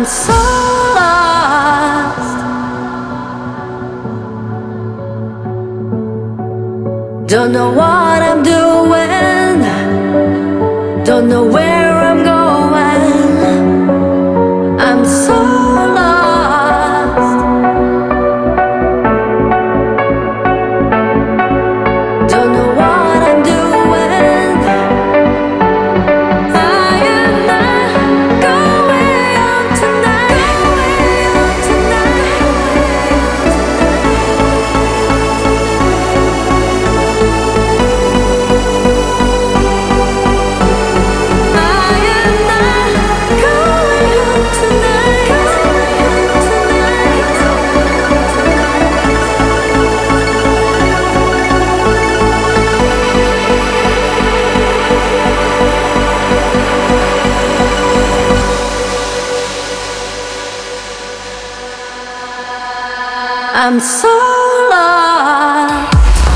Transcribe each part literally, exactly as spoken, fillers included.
so lost. Don't know what I'm doing. Don't know where I'm going. I'm so lost. Don't know what I'm doing. I am not going on tonight. I am not going on tonight. I'm so lost.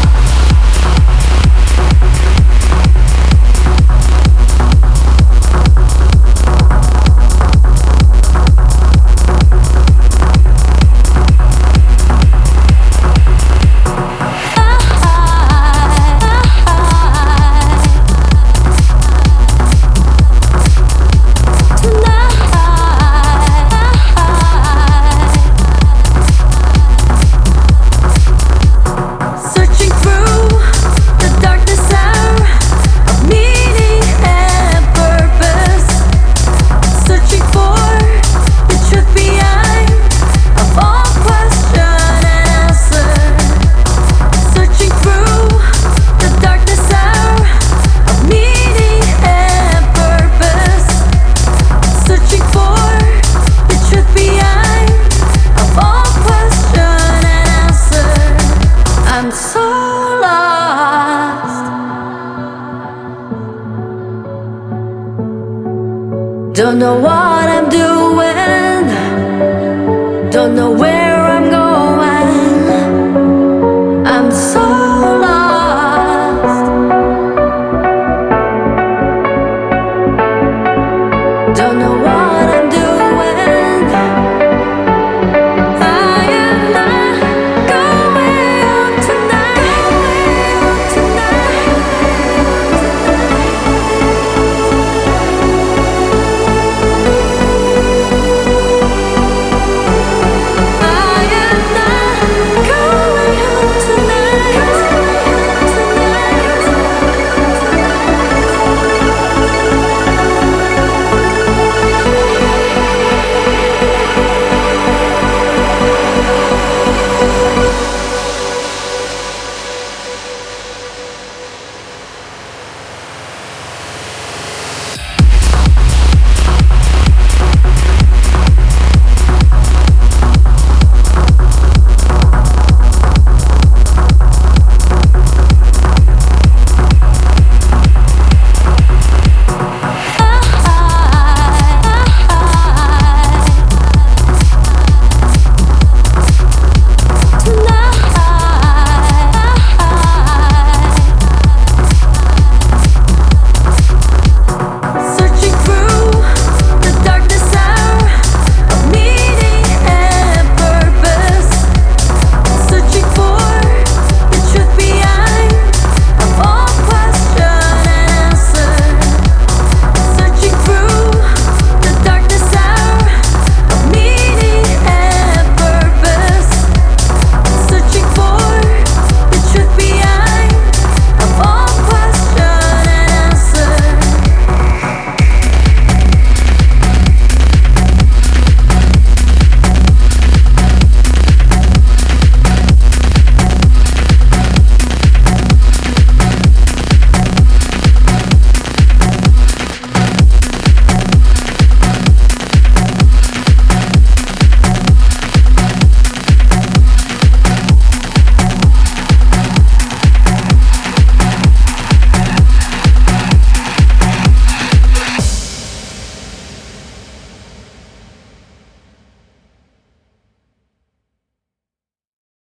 Searching through the darkness hour of meaning and purpose. Searching for the truth behind of all question and answer. Searching through the darkness hour of meaning and purpose. Searching for the truth behind of all question and answer. I'm so lost. Don't know why.